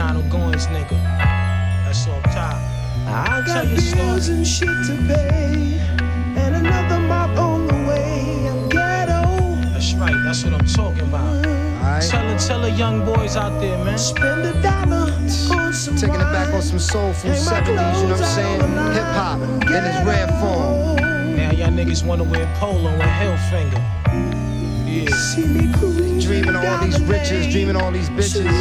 Donald Goins nigga. That's off top. I got bills and shit to pay, and another mop on the way. I'm ghetto. That's right, that's what I'm talking about. Alright. Tell the young boys out there, man. Spend $1 on some Taking it back wine. on some soulful Hang my 70s, you know what I'm clothes saying? out on the line. Hip hop in its rare form. Now y'all niggas wanna wear polo and Hellfinger. Yeah. See me cruising Dreaming of all down these the riches, lane. dreaming of all these bitches.